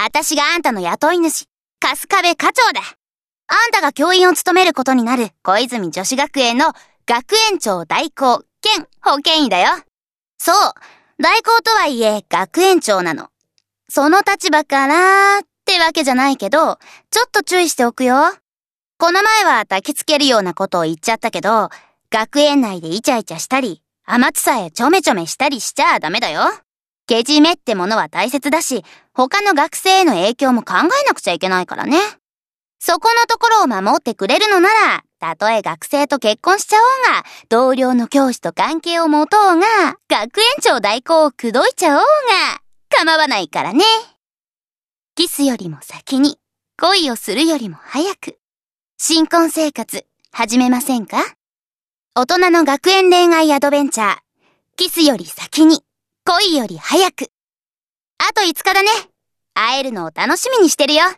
私があんたの雇い主、春日部課長だ。あんたが教員を務めることになる小泉女子学園の学園長代行兼保健医だよ。そう、代行とはいえ学園長なの。その立場からってわけじゃないけど、ちょっと注意しておくよ。この前は焚きつけるようなことを言っちゃったけど、学園内でイチャイチャしたり、天津さえちょめちょめしたりしちゃダメだよ。けじめってものは大切だし、他の学生への影響も考えなくちゃいけないからね。そこのところを守ってくれるのなら、たとえ学生と結婚しちゃおうが、同僚の教師と関係を持とうが、学園長代行を口説いちゃおうが、構わないからね。キスよりも先に、恋をするよりも早く、新婚生活、始めませんか？大人の学園恋愛アドベンチャー、キスより先に、恋より早く。あと5日だね。会えるのを楽しみにしてるよ。